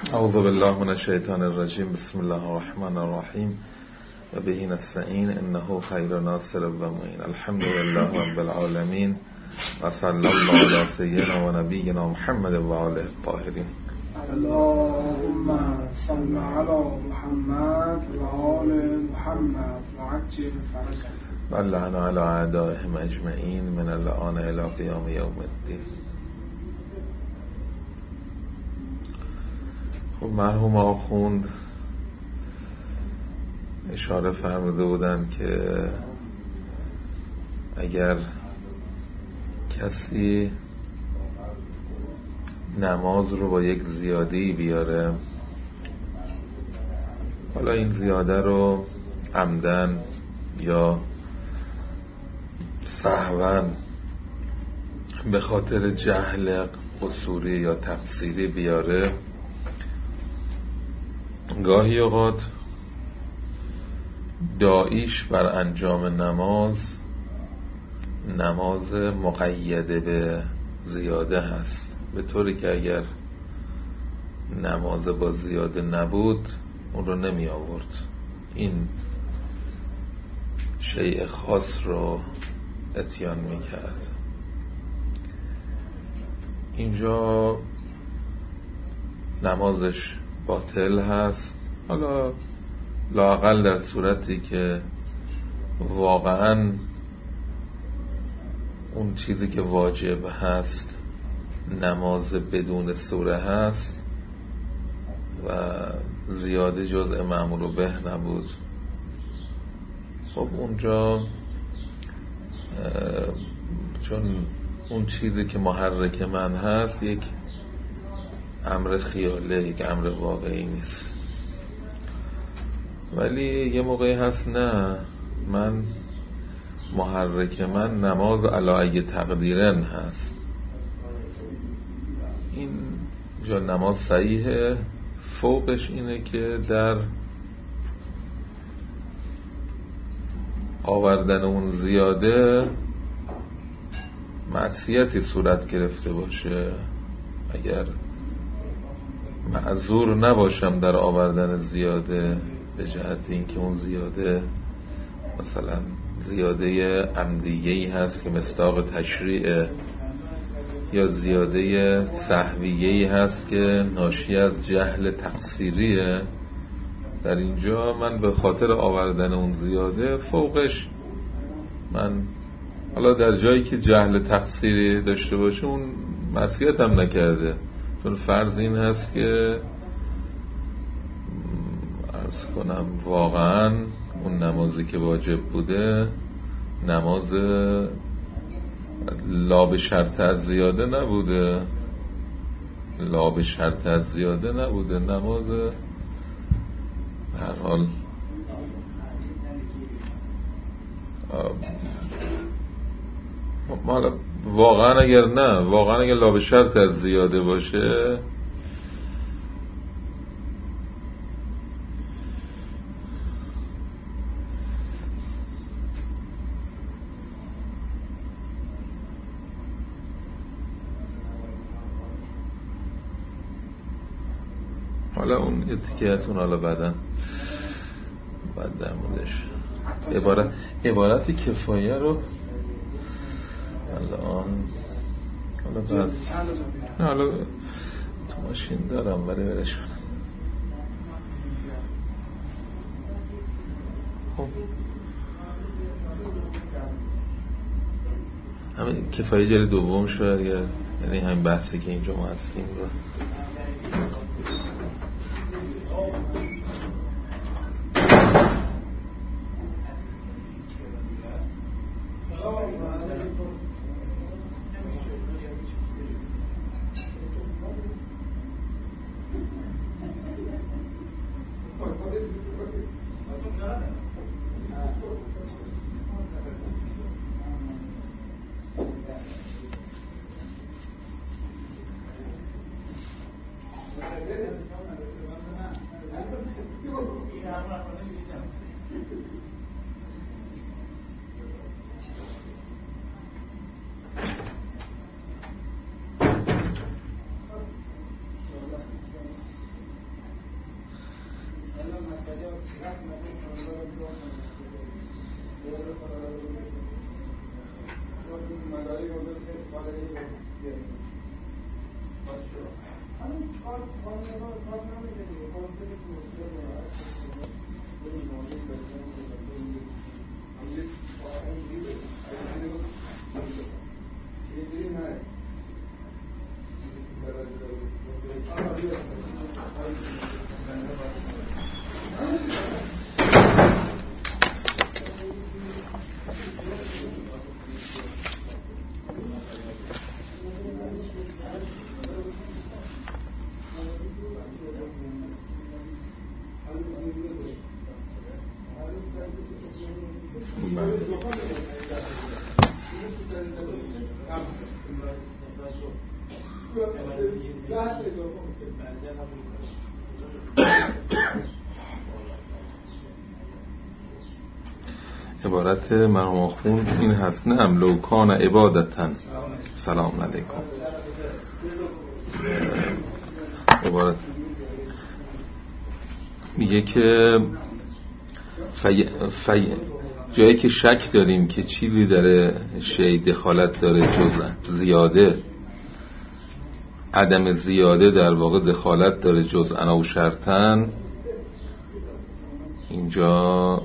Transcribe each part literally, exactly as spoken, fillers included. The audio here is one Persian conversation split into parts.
اعوذ بالله من الشیطان الرجیم. بسم الله الرحمن الرحیم و به نستعین انه خیر ناصر و معین. الحمد لله رب العالمین و صلی الله علی سیدنا و نبینا محمد و آله الطاهرین. اللهم صل علی محمد و آل محمد و عجل فرجهم و لعن علی اعدائهم اجمعین من الآن الی قیام یوم الدین. خب مرحوم آخوند اشاره فرموده بودن که اگر کسی نماز رو با یک زیاده‌ای بیاره، حالا این زیاده رو عمدن یا سهواً به خاطر جهل قصوری یا تقصیری بیاره، گاهی اوقات داعیش بر انجام نماز نماز مقیده به زیاده هست، به طوری که اگر نماز با زیاده نبود اون رو نمی آورد، این شیء خاص رو اتیان می کرد. اینجا نمازش باطل هست، حالا لااقل در صورتی که واقعا اون چیزی که واجب هست نماز بدون سوره هست و زیاده جزء معمول به نبود، خب اونجا چون اون چیزی که محرک من هست یک امر خیاله، یک امر واقعی نیست. ولی یه موقعی هست نه، من محرک من نماز علی تقدیرن هست، این جا نماز صحیحه، فوقش اینه که در آوردن اون زیاده معصیتی صورت گرفته باشه. اگر معذور نباشم در آوردن زیاده به جهت اینکه اون زیاده مثلا زیاده عمدیه‌ای هست که مصداق تشریعه، یا زیاده سهویه‌ای هست که ناشی از جهل تقصیریه، در اینجا من به خاطر آوردن اون زیاده فوقش من حالا در جایی که جهل تقصیری داشته باشه اون معصیت هم نکرده، چون فرض این هست که عرض کنم واقعا اون نمازی که واجب بوده نماز لا به شرط از زیاده نبوده، لا به شرط از زیاده نبوده، نماز هر حال حالا واقعا اگر نه واقعا اگر لا به شرط از زیاده باشه حالا اون یه تیکه هست، اون حالا بعدن بعد در موردش عبارت عبارت کفایه رو الان حالا بعد نه حالا تو ماشین دارم ولی برش کنم. خب همین کفایه جلد دوم شد، یعنی همین بحثی که اینجا ما هستیم رو عبارت مرحوم آخوند این هست: نعم لو کان عبادتن. سلام علیکم. عبارت میگه که فی... فی... جایی که شک داریم که چیزی داره شی دخالت داره جز زیاده، عدم زیاده در واقع دخالت داره جز انا و شرطن، اینجا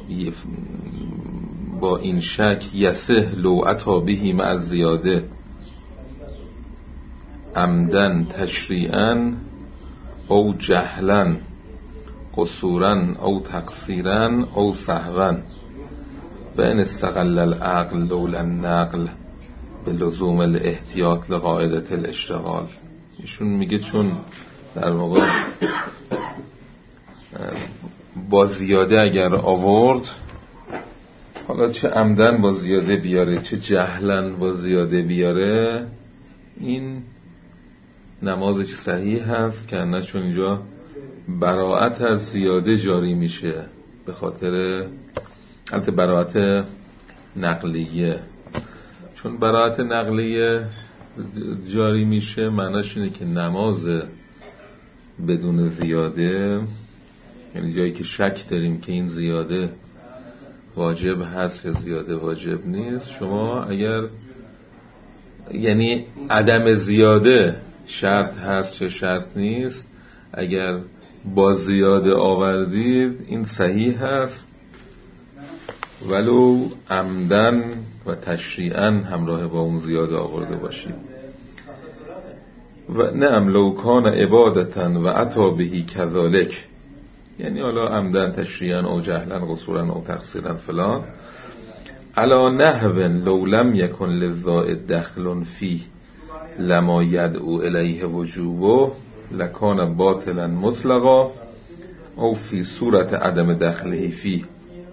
با این شک یسه لو عطا بهی مع زیاده عمدن تشریعا او جهلا قصورا او تقصیرا او سهوا و ان استقل العقل لولا النقل به لزوم الاحتیاط لقاعدة الاشتغال. ایشون میگه چون در واقع با زیاده اگر آورد، حالا چه عمدن با زیاده بیاره چه جهلن با زیاده بیاره، این نمازش صحیح هست که نه، چون اینجا براءت از زیاده جاری میشه به خاطر البته براءت نقلیه. چون براءت نقلیه جاری میشه معناش اینه که نماز بدون زیاده، یعنی جایی که شک داریم که این زیاده واجب هست یا زیاده واجب نیست، شما اگر یعنی عدم زیاده شرط هست چه شرط نیست، اگر با زیاده آوردید این صحیح هست ولو عمدن و تشریعا همراه با اون زیاده آورده باشید. و نعم لو کان عبادتن و عطا بهی کذالک، یعنی حالا عمدن تشریعا او جهلا قصورا او تقصیرا فلان، علا نحو لو لم یکن للزائد دخل فی لما یدعو الیه وجوبه لکان باطلا مطلقا او فی صورت عدم دخله فی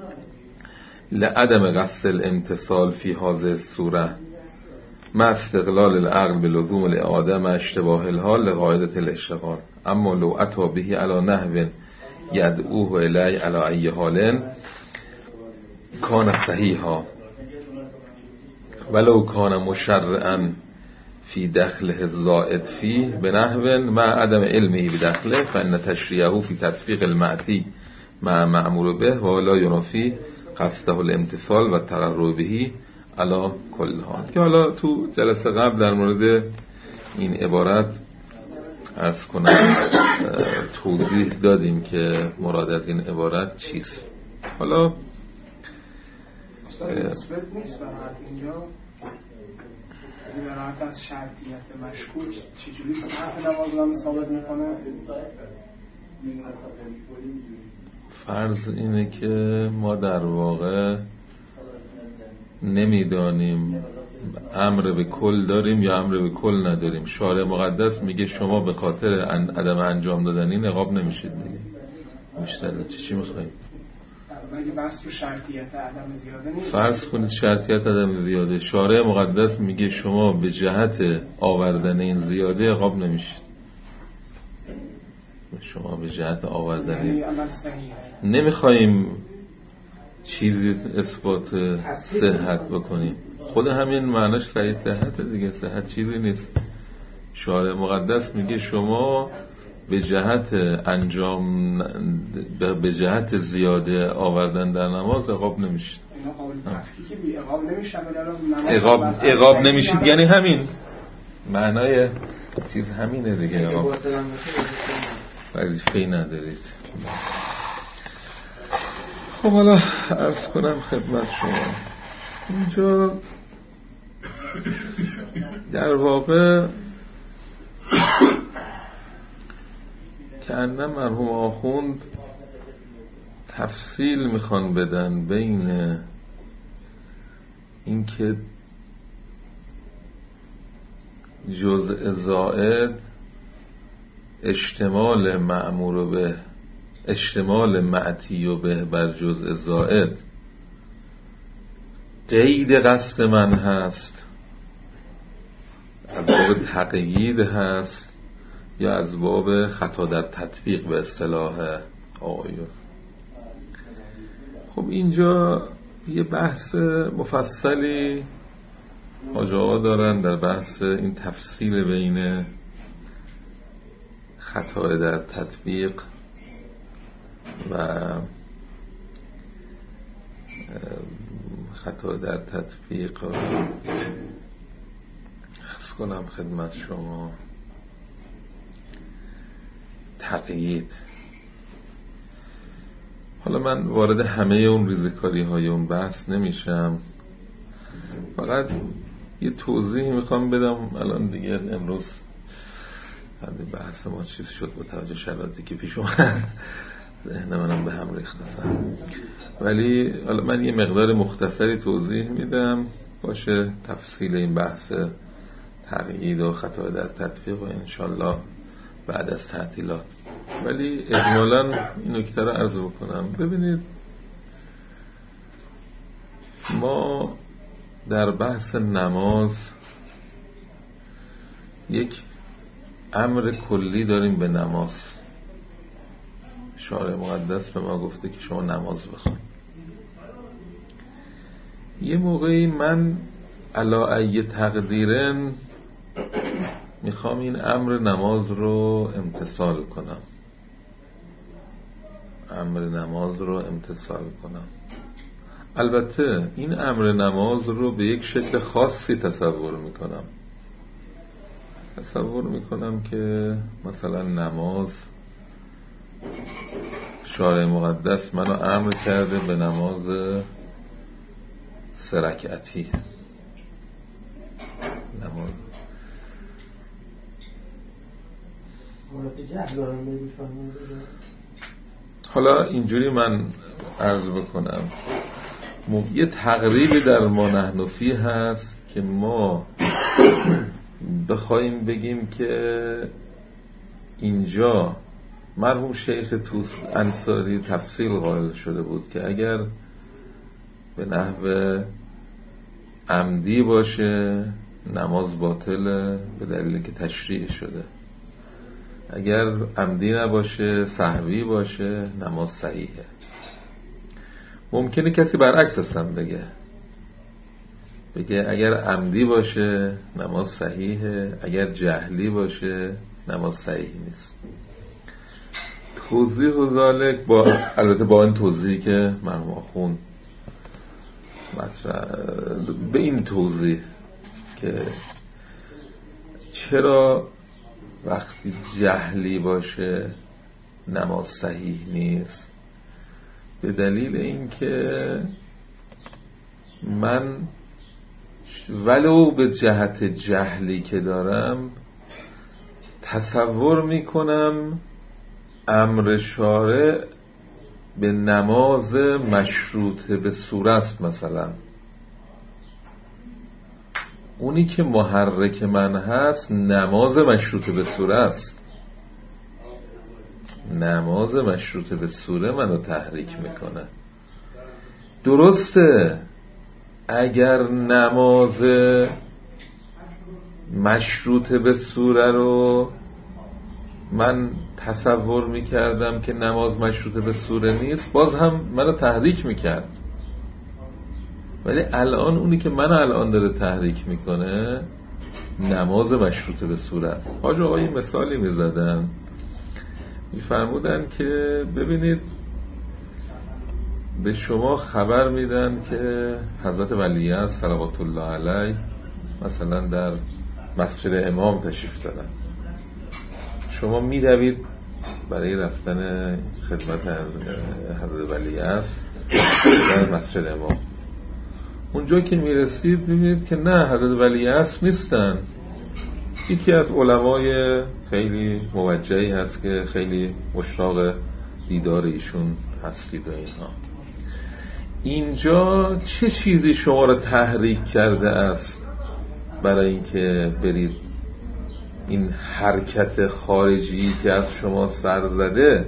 لعدم قصد الامتصال فی هذه الصوره مع استقلال العقل بلزوم الاعاده مع اشتباه الحال لقاعدة الاشتغال. اما لو عطا بهی علی نحو یدعوه الی علی ای حال کان صحیحا ولو کان مشرعا فی دخله الزائد فی بنحو مع عدم علمه بدخله فان تشریعه فی تطبیق المعتی مع معمول به و لا ینافی قصده الامتثال و تقرب بهی علی کل حال. که حالا تو جلسه قبل در مورد این عبارت عرض کنم توضیح دادیم که مراد از این عبارت چیست. حالا مثبت نیست برات اینجا، این برات از شرطیت مشکوک چجوری صحت نماز رو ثابت میکنه؟ فرض اینه که ما در واقع نمیدانیم امر به کل داریم یا امر به کل نداریم. شارع مقدس میگه شما به خاطر عدم انجام دادن این عقاب نمیشید دیگه. بیشتر چی چی میخوایم؟ مگه بحث رو شرطیت عدم زیاده نیست؟ فرض کنید شرطیت عدم زیاده، شارع مقدس میگه شما به جهت آوردن این زیاده عقاب نمیشید. شما به جهت آوردن یعنی عمل صحیحه. نمیخوایم چیزی اثبات صحت بکنیم، خود همین معناش صحیح صحت دیگه. صحت چیزی نیست. شارع مقدس میگه شما به جهت انجام به جهت زیاده آوردن در نماز عقاب نمیشید. اینا قابل تفکیک بی عقاب نمیشن. عقاب عقاب نمیشید یعنی همین معنای چیز همینه دیگه. عقاب وظیفه‌ای ندارید. خب حالا عرض کنم خدمت شما اینجا در واقع که انم مرحوم آخوند تفصیل میخوان بدن بین اینکه جزء زائد اشتمال مأمور به اشتمال معتی به بر جزء زائد قید قصد من هست، از باب تقیید هست، یا از باب خطا در تطبیق به اصطلاح آقایون. خب اینجا یه بحث مفصلی حاج آقا دارن در بحث این تفصیل بین خطا در تطبیق و خطا در تطبیق عرض کنم خدمت شما تقیید. حالا من وارد همه اون ریزکاری های اون بحث نمیشم، فقط یه توضیح میخوام بدم. الان دیگه امروز بحث ما چیز شد با توجه شرایطی که پیش اومد، ذهن منم به هم ریخت اصلا. ولی حالا من یه مقدار مختصری توضیح میدم باشه تفصیل این بحث تقیید و خطا در تطبیق و انشالله بعد از تعطیلات. ولی اجمالاً این نکته رو عرض بکنم. ببینید ما در بحث نماز یک امر کلی داریم به نماز. شارع مقدس به ما گفته که شما نماز بخون. یه موقعی من علا ای تقدیرن میخوام این امر نماز رو امتثال کنم، امر نماز رو امتثال کنم. البته این امر نماز رو به یک شکل خاصی تصور میکنم. تصور میکنم که مثلا نماز شارع مقدس منو امر کرده به نماز سه رکعتی. نماز حالا اینجوری من عرض بکنم، یه تقریبی در ما نحنفی هست که ما بخوایم بگیم که اینجا مرحوم شیخ توس انصاری تفصیل قائل شده بود که اگر به نحو عمدی باشه نماز باطله به دلیلی که تشریع شده، اگر عمدی نباشه سهوی باشه نماز صحیحه. ممکنه کسی برعکس هستم بگه بگه اگر عمدی باشه نماز صحیحه، اگر جهلی باشه نماز صحیح نیست. توضیح و ذالک با البته با این توضیحی که مرحوم آخوند مطرح به این توضیح که چرا وقتی جهلی باشه نماز صحیح نیست، به دلیل اینکه من ولو به جهت جهلی که دارم تصور میکنم امر شارع به نماز مشروط به سوره است. مثلا اونی که محرک من هست نماز مشروط به سوره است. نماز مشروط به سوره منو تحریک میکنه. درسته اگر نماز مشروط به سوره رو من تصور میکردم که نماز مشروط به سوره نیست باز هم منو تحریک میکرد، ولی الان اونی که منو الان داره تحریک میکنه نماز مشروط به سوره است. حاج آقای مثالی میزدن میفرمودن که ببینید به شما خبر میدن که حضرت ولیعصر صلوات الله علیه مثلا در مسجد امام تشریف دارن، شما میدوید برای رفتن خدمت حضرت ولیعصر در مسجد امام. اونجا که میرسید میبینید که نه، حضرت ولیعصر نیستن، یکی از علمای خیلی موجهی هست که خیلی مشتاق دیدار ایشون هستید و اینها. اینجا چه چیزی شما را تحریک کرده است برای اینکه برید این حرکت خارجی که از شما سر زده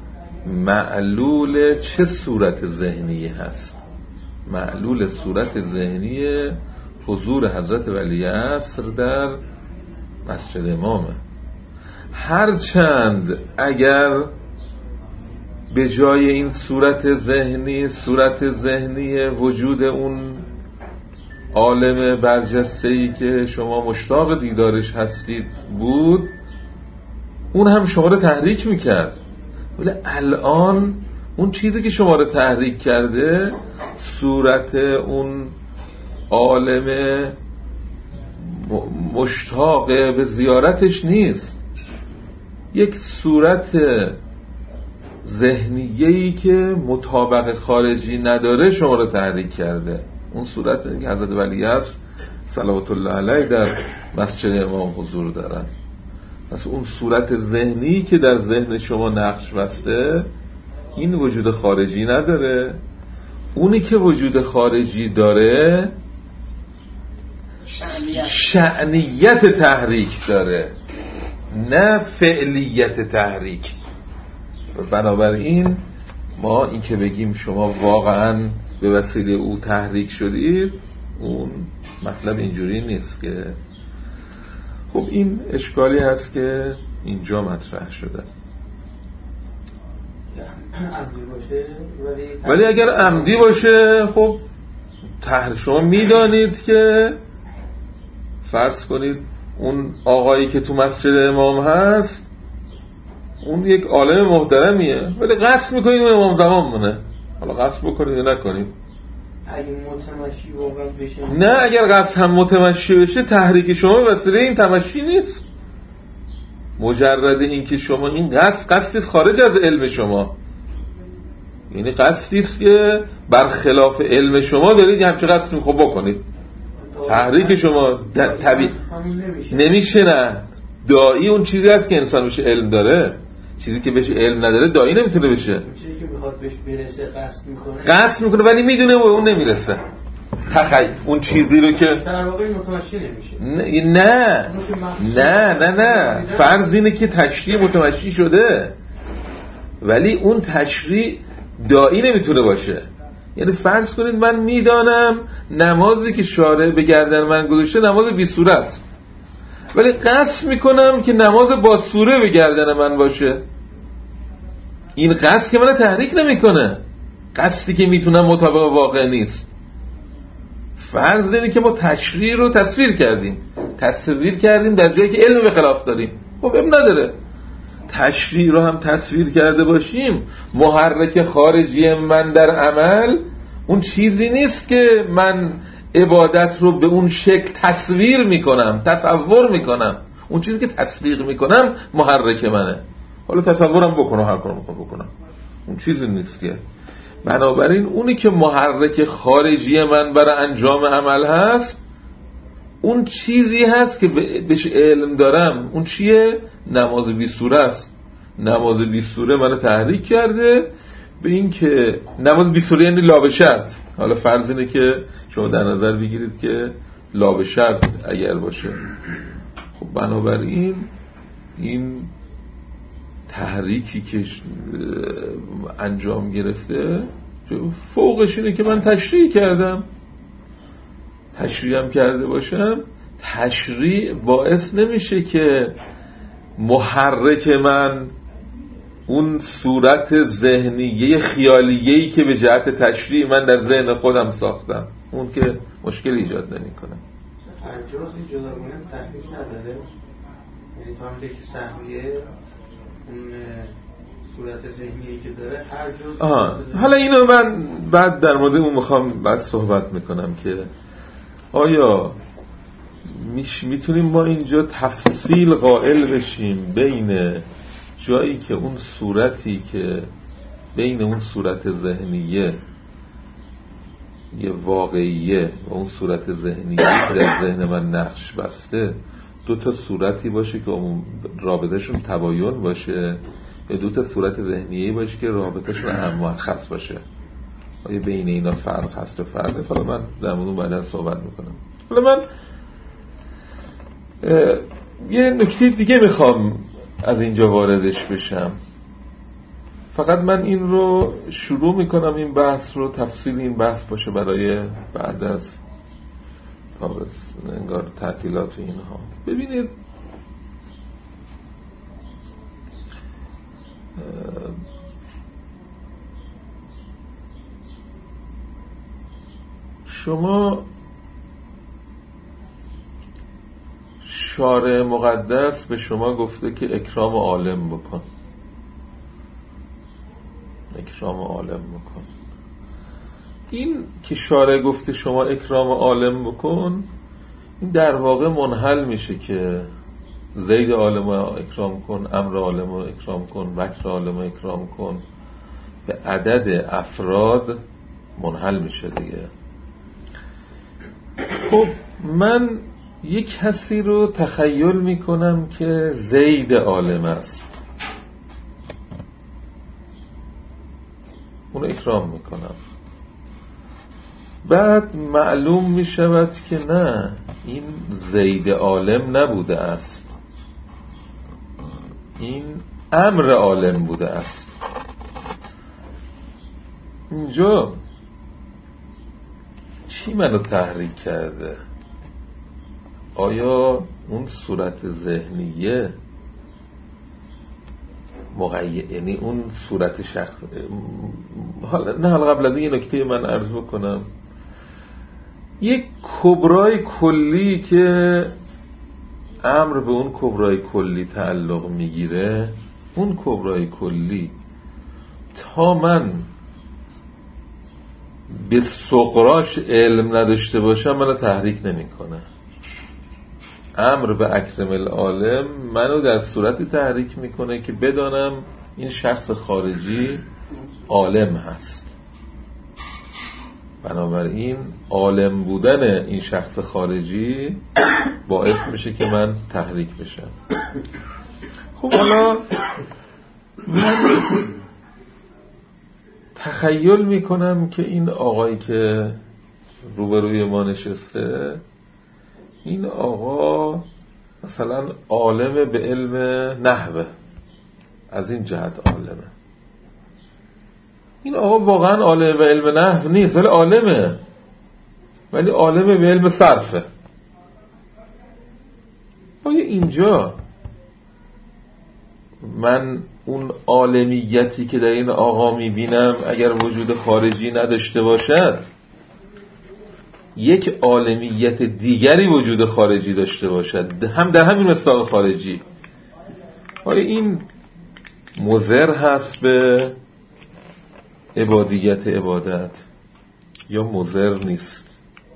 معلول چه صورت ذهنی هست؟ معلول صورت ذهنی حضور حضرت ولیعصر در مسجد امامه. هرچند اگر به جای این صورت ذهنی صورت ذهنی وجود اون عالم برجسته‌ای که شما مشتاق دیدارش هستید بود، اون هم شما رو تحریک میکرد، ولی الان اون چیزی که شما رو تحریک کرده صورت اون عالم مشتاق به زیارتش نیست، یک صورت ذهنیه‌ای که مطابق خارجی نداره شما رو تحریک کرده. اون صورت که حضرت ولیعصر صلوات الله علیه در مسجد امام حضور دارن، پس اون صورت ذهنی که در ذهن شما نقش بسته این وجود خارجی نداره. اونی که وجود خارجی داره شأنیت, شأنیت تحریک داره، نه فعلیت تحریک. بنابراین ما این که بگیم شما واقعا به وسیله او تحریک شدید، اون مطلب اینجوری نیست. که خب این اشکالی هست که اینجا مطرح شده. ولی اگر عمدی باشه، خب تحریک شما میدانید که فرض کنید اون آقایی که تو مسجد امام هست اون یک عالم محترمیه، ولی قصد میکنید اون امام زمان مونه، حالا قصد بکنید یا نکنید. اگه متمشی واقعا بشه، نه اگر قصد هم متمشی بشه تحریک شما وسیله این تمشی نیست. مجرد این که شما این قصد قصدی خارج از علم شما، یعنی قصدی است که برخلاف علم شما دارید همچه قصد میخواه بکنید، تحریک شما طبیعی نمیشه. نه داعی اون چیزی هست که انسان بشه علم داره، چیزی که بهش علم نداره داعی نمیتونه بشه. چیزی که میخواد بهش برسه قصد میکنه قصد میکنه ولی میدونه و اون نمیرسه. تخیل اون چیزی رو که در واقع متمشی نمیشه. نه نه نه نه نه فرض اینه که تشریع متمشی شده ولی اون تشریع داعی نمیتونه باشه. یعنی فرض کنید من میدانم نمازی که شارع به گردن من گذاشته نماز بی سوره است، ولی قصد میکنم که نماز با سوره به گردن من باشه. این قصد که من تحریک نمیکنه، قصدی که میتونم مطابق واقع نیست. فرض اینه که ما تشریع رو تصویر کردیم تصویر کردیم در جایی که علم به خلاف داریم، خب اب نداره تشریع رو هم تصویر کرده باشیم. محرک خارجی من در عمل اون چیزی نیست که من عبادت رو به اون شکل تصویر میکنم تصور میکنم، اون چیزی که تصدیق میکنم محرک منه. حالا تصورم بکنم هر کارو میکنم بکنم، اون چیزی نیست که. بنابراین اونی که محرک خارجی من برای انجام عمل هست اون چیزی هست که بهش علم دارم. اون چیه؟ نماز بی سوره است. نماز بی سوره منو تحریک کرده به این که نماز بی سوره یعنی لا به شرط. حالا فرض اینه که شما در نظر بگیرید که لا به شرط اگر باشه، خب بنابراین این تحریکی که انجام گرفته فوقش اینه که من تشریع کردم. تشریعم کرده باشم، تشریع باعث نمیشه که محرک من اون صورت ذهنیه خیالیه‌ای که به جهت تشریع من در ذهن خودم ساختم اون که مشکل ایجاد نمی‌کنه. انجاز جداگانه تحریک نداره، یعنی تا همونجایی که سهمیه اون صورت ذهنی که داره هر جز آها. حالا اینو من بعد در مورد اون میخوام بعد صحبت میکنم که آیا میتونیم ما اینجا تفصیل قائل بشیم بین جایی که اون صورتی که بین اون صورت ذهنیه یه واقعیه و اون صورت ذهنیه که در ذهن من نقش بسته دو تا صورتی باشه که رابطهشون تباین باشه یا دو تا صورت ذهنیه باشه که رابطهشون هم مشخص باشه. آیا بین اینا فرق هست و فرق؟ حالا من در مورد بعدا صحبت میکنم. حالا من یه نکته دیگه میخوام از اینجا واردش بشم. فقط من این رو شروع میکنم این بحث رو تفصیل این بحث باشه برای بعد از انگار تعطیلات و اینها. ببینید شما شارع مقدس به شما گفته که اکرام عالم بکن، اکرام عالم بکن. این که شارع گفته شما اکرام عالم بکن، این در واقع منحل میشه که زید عالم رو اکرام کن، امر عالم رو اکرام کن، بکر عالم رو اکرام کن، به عدد افراد منحل میشه دیگه. خب من یک کسی رو تخیل میکنم که زید عالم است، اونو اکرام میکنم. بعد معلوم میشود که نه، این زید عالم نبوده است، این امر عالم بوده است. اینجا چی منو تحریک کرده؟ آیا اون صورت ذهنیه مقید، یعنی اون صورت شخص، حالا نه حالا قبل از این نکته من عرض بکنم، یک کبرای کلی که امر به اون کبرای کلی تعلق میگیره، اون کبرای کلی تا من به صغراش علم نداشته باشم منو تحریک نمیکنه. امر به اکرم العالم منو در صورتی تحریک میکنه که بدانم این شخص خارجی عالم هست. بنابراین عالم بودن این شخص خارجی باعث میشه که من تحریک بشم. خب حالا من تخیل میکنم که این آقایی که روبروی ما نشسته، این آقا مثلا عالم به علم نحوه، از این جهت عالمه. این آقا واقعا عالم به علم نحو نیست ولی عالمه، ولی عالم به علم صرفه. آیا اینجا من اون عالمیتی که در این آقا میبینم اگر وجود خارجی نداشته باشد، یک عالمیت دیگری وجود خارجی داشته باشد، هم در همین مصداق خارجی، آیا این مضر هست به عبادیت عبادت یا مضر نیست؟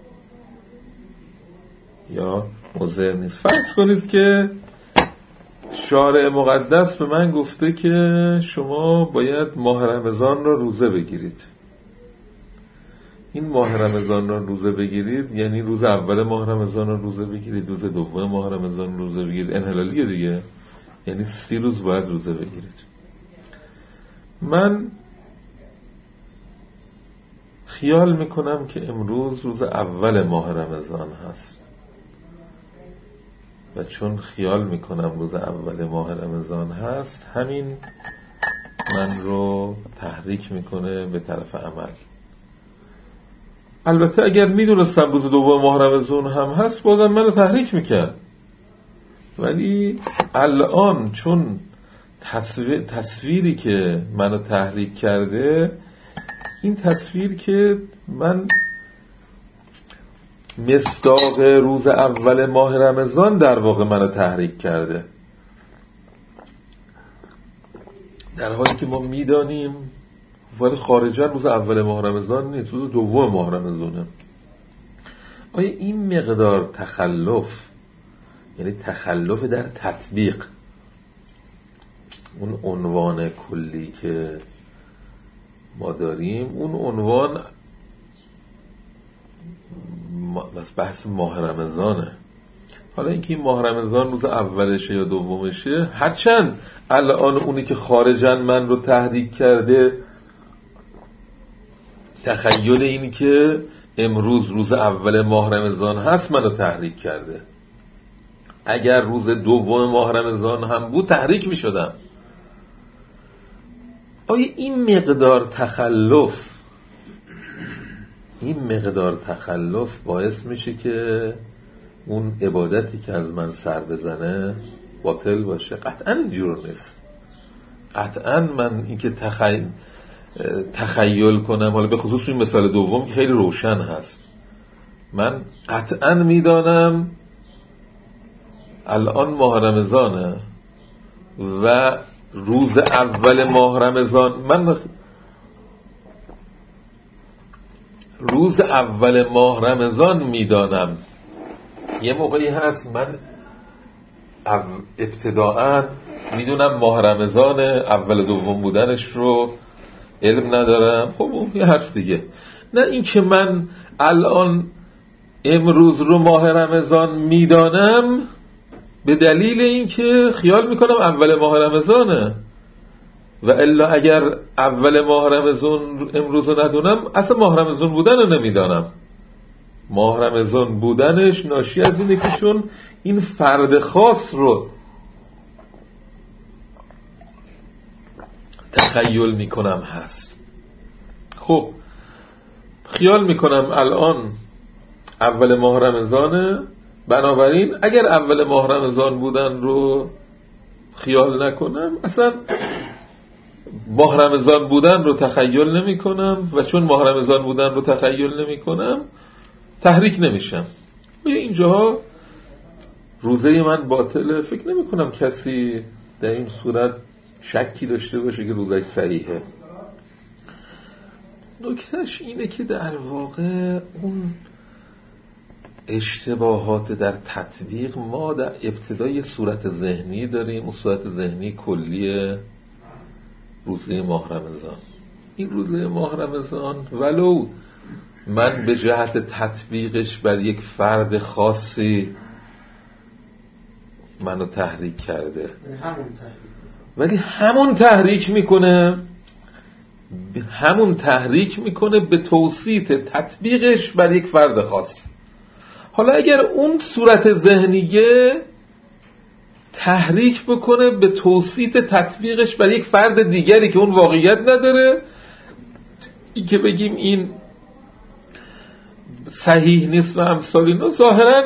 یا مضر نیست؟ فرض کنید که شارع مقدس به من گفته که شما باید ماه رمضان را روزه بگیرید. این ماه رمضان را روزه بگیرید یعنی روز اول ماه رمضان را روزه بگیرید، روز دوم ماه رمضان روزه بگیرید، انحلالیه دیگه، یعنی سی روز باید روزه بگیرید. من خیال میکنم که امروز روز اول ماه رمضان هست و چون خیال میکنم روز اول ماه رمضان هست، همین من رو تحریک میکنه به طرف عمل. البته اگر میدونستم روز دوم ماه رمضان هم هست بازم منو تحریک میکرد، ولی الان چون تصویر تصویری که منو تحریک کرده، این تصویر که من مصداق روز اول ماه رمضان در واقع منو تحریک کرده. در حالی که ما میدانیم ولی خارجا روز اول ماه رمضان نیست، روز دوم ماه رمضانه. آیا این مقدار تخلف، یعنی تخلف در تطبیق اون عنوان کلی که ما داریم، اون عنوان بس بحث ماه رمضانه. حالا اینکه این ماه رمضان روز اولشه یا دومشه، هرچند الان اونی که خارجن من رو تحریک کرده تخیل اینی که امروز روز اول ماه رمضان هست منو تحریک کرده. اگر روز دوم ماه رمضان هم بود تحریک می شدم. آیا این مقدار تخلف این مقدار تخلف باعث میشه که اون عبادتی که از من سر بزنه باطل باشه؟ قطعا اینجور نیست. قطعا من اینکه تخیل تخیل کنم، حالا به خصوص این مثال دوم که خیلی روشن هست، من قطعا میدانم الان ماه رمضانه و روز اول ماه رمضان، من روز اول ماه رمضان میدانم. یه موقعی هست من ابتداعا میدونم ماه رمضان، اول دوم بودنش رو علم ندارم، خب اون یه حرف دیگه. نه این که من الان امروز رو ماه رمضان میدانم به دلیل این که خیال میکنم اول ماه رمضانه، و الا اگر اول ماه رمضان امروز رو ندونم اصلا ماه رمضان بودن رو نمیدانم. ماه رمضان بودنش ناشی از اینه که چون این فرد خاص رو تخیل میکنم هست. خب خیال میکنم الان اول ماه رمضانه، بنابراین اگر اول ماه رمضان بودن رو خیال نکنم اصلا ماه رمضان بودن رو تخیل نمی کنم، و چون ماه رمضان بودن رو تخیل نمی کنم تحریک نمیشم. اینجاها روزه من باطله. فکر نمی کنم کسی در این صورت شکی داشته باشه که روزش صحیحه. نکتهش اینه که در واقع اون اشتباهات در تطبیق، ما در ابتدای صورت ذهنی داریم، اون صورت ذهنی کلی روزه ماه رمضان. این روزه ماه رمضان ولو من به جهت تطبیقش بر یک فرد خاصی منو تحریک کرده، ولی همون تحریک میکنه همون تحریک میکنه به توسیط تطبیقش بر یک فرد خاص. حالا اگر اون صورت ذهنیه تحریک بکنه به توسیط تطبیقش بر یک فرد دیگری که اون واقعیت نداره، این که بگیم این صحیح نیست و امثال اینا ظاهرا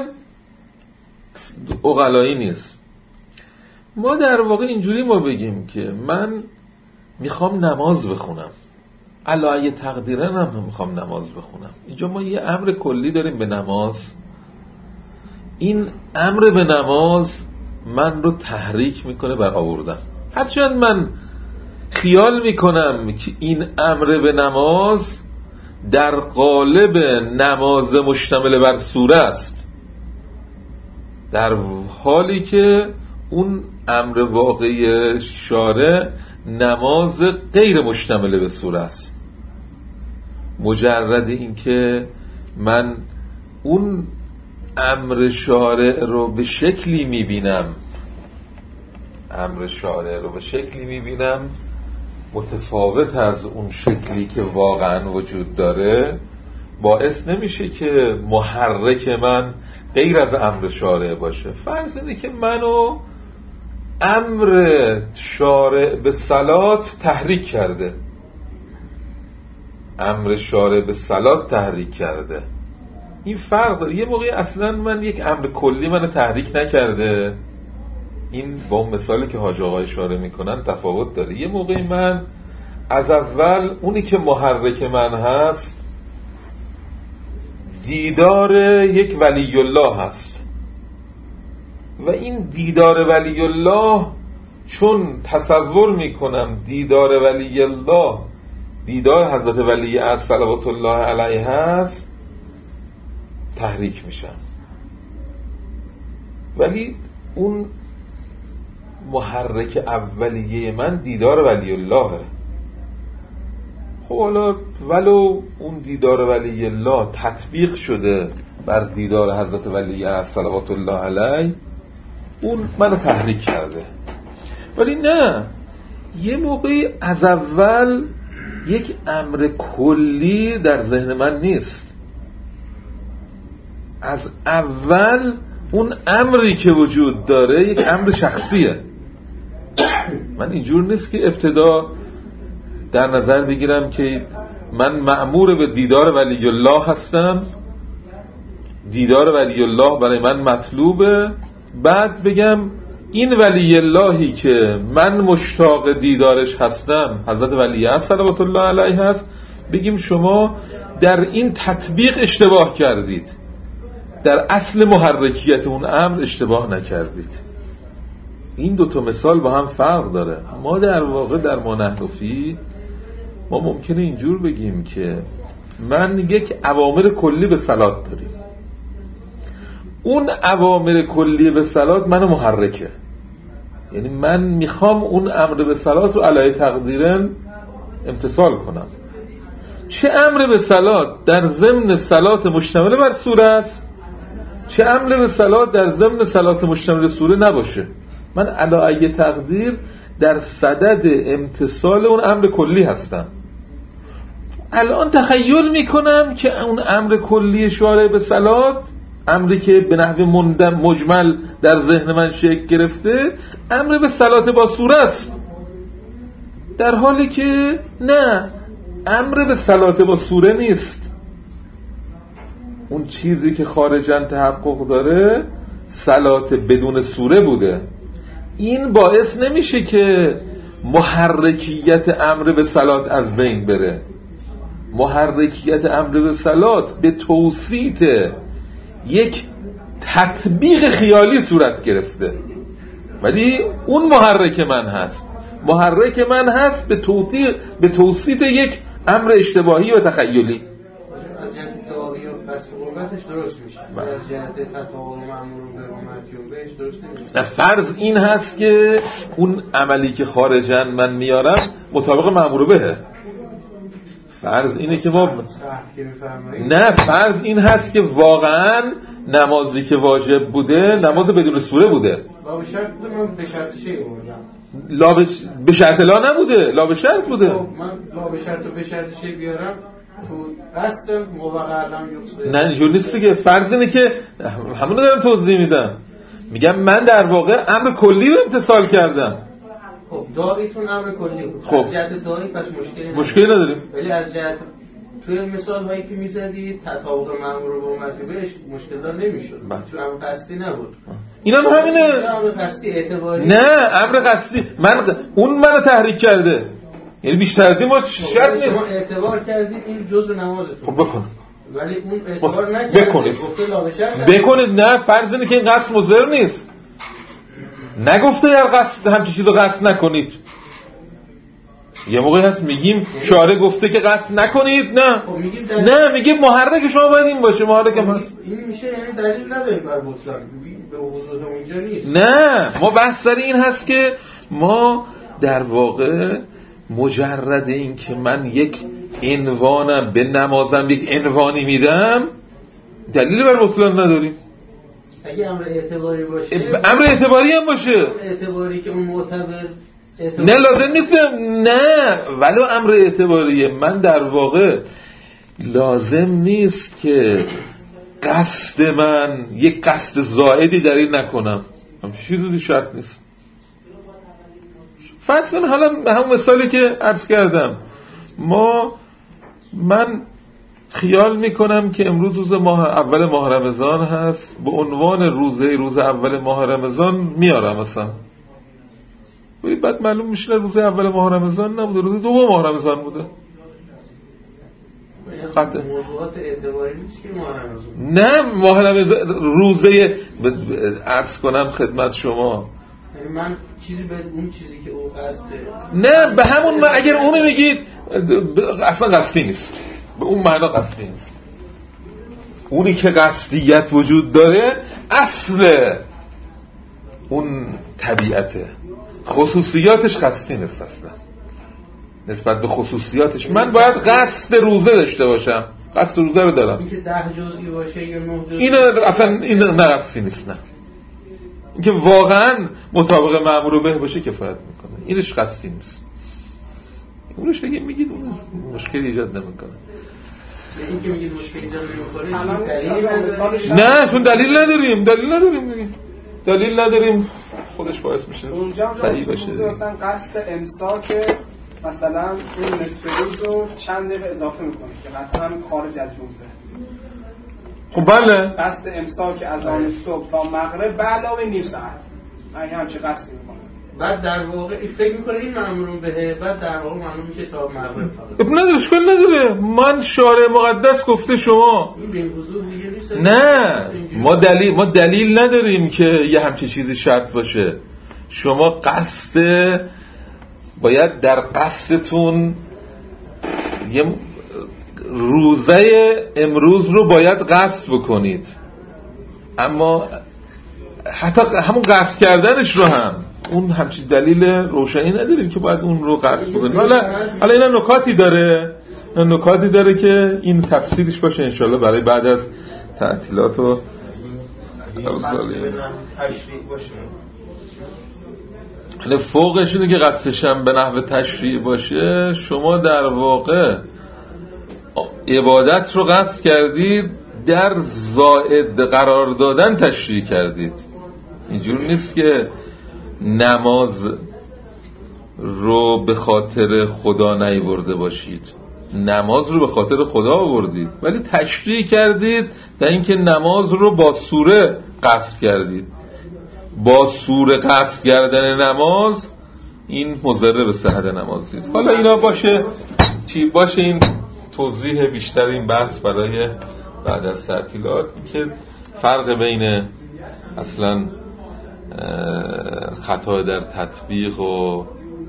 عقلایی نیست. ما در واقع اینجوری ما بگیم که من میخوام نماز بخونم، علایه تقدیرن هم میخوام نماز بخونم. اینجا ما یه امر کلی داریم به نماز. این امر به نماز من رو تحریک میکنه بر آوردن. هرچند من خیال میکنم که این امر به نماز در قالب نماز مشتمل بر سوره است، در حالی که اون امر واقعی شارع نماز غیر مشتمل به سوره است. مجرد این که من اون امر شارع رو به شکلی میبینم امر شارع رو به شکلی میبینم متفاوت از اون شکلی که واقعا وجود داره، باعث نمیشه که محرک من غیر از امر شارع باشه. فرض اینه که منو امر شارع به صلات تحریک کرده امر شارع به صلات تحریک کرده این فرق داره. یه موقعی اصلا من یک امر کلی منو تحریک نکرده، این با اون مثالی که حاج آقا اشاره میکنن تفاوت داره. یه موقعی من از اول اونی که محرک من هست دیدار یک ولی الله هست، و این دیدار ولی الله چون تصور میکنم دیدار ولی الله دیدار حضرت ولی از صلوات الله علیه هست تحریک میشم. ولی اون محرک اولیه من دیدار ولی اللهه. خب حالا ولو اون دیدار ولی الله تطبیق شده بر دیدار حضرت ولی از صلوات الله علیه، اون منو تحریک کرده. ولی نه، یه موقعی از اول یک امر کلی در ذهن من نیست. از اول اون امری که وجود داره یک امر شخصیه. من اینجور نیست که ابتدا در نظر بگیرم که من مأمور به دیدار ولی الله هستم، دیدار ولی الله برای من مطلوبه، بعد بگم این ولی اللهی که من مشتاق دیدارش هستم حضرت ولی از صلوات الله علیه هست، بگیم شما در این تطبیق اشتباه کردید، در اصل محرکیت اون امر اشتباه نکردید. این دوتا مثال با هم فرق داره. ما در واقع در ما نحنفی ما ممکنه اینجور بگیم که من یک اوامر کلی به صلات داریم، اون اوامر کلی به صلات منو محرکه، یعنی من میخوام اون امر به صلات رو علی تقدیرن امتثال کنم. چه امر به صلات در ضمن صلات مشتمل بر سوره است، چه امر به صلات در ضمن صلات مشتمل سوره نباشه، من علی تقدیر در صدد امتثال اون امر کلی هستم. الان تخیل میکنم که اون امر کلی شارع به صلات، امری که به نحو مجمل در ذهن من شکل گرفته، امر به صلات با سوره است، در حالی که نه، امر به صلات با سوره نیست. اون چیزی که خارجاً تحقق داره صلات بدون سوره بوده. این باعث نمیشه که محرکیت امر به صلات از بین بره. محرکیت امر به صلات به توسیط یک تطبیق خیالی صورت گرفته، ولی اون محرک من هست. محرک من هست به توسیط به توسیط یک امر اشتباهی و تخیلی. از جهت دعایی و قصد قربتش درست میشه، از جهت تطاول مأمور به امتی و بهش درست نمیشه. فرض این هست که اون عملی که خارجاً من میارم مطابق مأمور بهه. فرض اینه که ما نه، فرض این هست که واقعاً نمازی که واجب بوده نماز بدون سوره بوده. لا به شرط بوده، من به شرط شیء بردم. لا به شرط لا نبوده، لا به شرط بوده. من لا به شرط و به شرط شیء بیارم تو قصد موقعا یقصد. نه اینجور نیست که. فرض اینه که همون رو دارم توضیح میدم، میگم من در واقع امر کلی رو امتثال کردم. خب داعیتون امر کلی بود. خب از جهت داعی پس مشکلی نداریم. مشکلی نداریم. ولی از جهت توی مثال هایی که میزدید تطابق مأمور با امتی بهش مشکل دار نمیشد، چون امر قصدی نبود. این هم همینه. امر قصدی اعتباری. نه امر قصدی من اون منو تحریک کرده، یعنی بیشتر از این ما شرط نیست. شما اعتبار کردید این جزء نمازتون. خب بکن. ولی اون اعتبار نکردید. بکنید. گفته لا به شرط. بکنید. نه فرض اینه که این قصد مضر نیست. نگفته هر قصد همچین چیزو قصد نکنید. یه موقعی هست میگیم شارع گفته که قصد نکنید، نه نه میگیم محرک شما باید این باشه، محرک هم هست. این میشه یعنی دلیل نداریم بر بطلان، به وضوح اونجا نیست. نه ما بحث سر این هست که ما در واقع مجرد این که من یک عنوانم به نمازم یک عنوانی میدم دلیل بر بطلان نداریم. اگه امر اعتباری باشه، امر اعتباری هم باشه، اعتباری که اون معتبر نه لازم نیست، نه ولو امر اعتباریه، من در واقع لازم نیست که قصد من یک قصد زائدی در این نکنم، هم چیزی شرط نیست. فرض کن حالا همون مثالی که عرض کردم، ما من خیال میکنم که امروز روز ماه اول ماه رمضان هست، به عنوان روزه روز اول ماه رمضان میارم مثلا، ولی بعد معلوم میشه روز اول ماه رمضان نبوده، روز دوم ماه رمضان بوده. خاطر موضوعات اعتباری نیست که ماه رمضان. نه ماه رمضان روزه عرض کنم خدمت شما، یعنی من چیزی به اون چیزی که او قصده. نه به همون، اگر اونو میگید اصلا قصدی نیست، به اون معنا قصدی نیست. اونی که قصدیت وجود داره اصل اون طبیعته، خصوصیاتش قصدی نیست اصلا. نسبت به خصوصیاتش من باید قصد روزه داشته باشم، قصد روزه رو دارم. اینکه ده جزئی باشه یا نه جزئی اینو اصلا این نه قصدی نیست. نه اینکه واقعا مطابق مأمور به باشه کفایت میکنه، اینش قصدی نیست. اونش اگه میگید اون مشکلی ایجاد نمیکنه. اینکه میگید مشکلی ایجاد نمیکنه نه چون دلیل نداریم، دلیل نداریم دیگه. دلیل نداریم خودش باعث میشه صحیح باشه. مثلا قصد امساک مثلا اون نصف روز رو چند دقیقه اضافه میکنه که قطعا خارج از روزه. خب بله قصد امساک از آن صبح تا مغرب به علاوه نیم ساعت، من همچه قصدی میکنم. بعد در واقع فکر میکنه این مأمورون بهه، بعد در واقع معلوم میشه تا مغرب فقط. نداره اشکال نداره. من شارع مقدس گفته شما این به حضور دیگه نیست. نه ما دلیل ما دلیل نداریم که یه همچین چیزی شرط باشه. شما قصد باید در قصدتون یه روزه امروز رو باید قصد بکنید، اما حتی همون قصد کردنش رو هم اون همچین دلیل روشنی نداریم که باید اون رو قصد بکنید. حالا حالا اینا نکاتی داره، اینا نکاتی داره که این تفسیرش باشه انشالله برای بعد از تعطیلات و تشریع باشه. حالا فوقش اینه که قصدش هم به نحو تشریع باشه. شما در واقع عبادت رو قصد کردید، در زائد قرار دادن تشریع کردید. اینجور نیست که نماز رو به خاطر خدا نیورده باشید، نماز رو به خاطر خدا آوردید ولی تشریع کردید در اینکه نماز رو با سوره قصد کردید. با سوره قصد کردن نماز این مضر به صحت نمازید. حالا اینا باشه چی باشه، این توضیح بیشتر این بحث برای بعد از تعطیلات، که فرق بین اصلا خطا در تطبیق و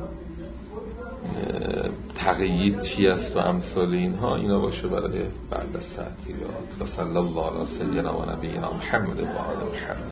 تقیید چی است و امثال اینها، اینا باشه برای بعد از تعطیلات. و صلی الله علی سیدنا و نبینا محمد و آل محمد.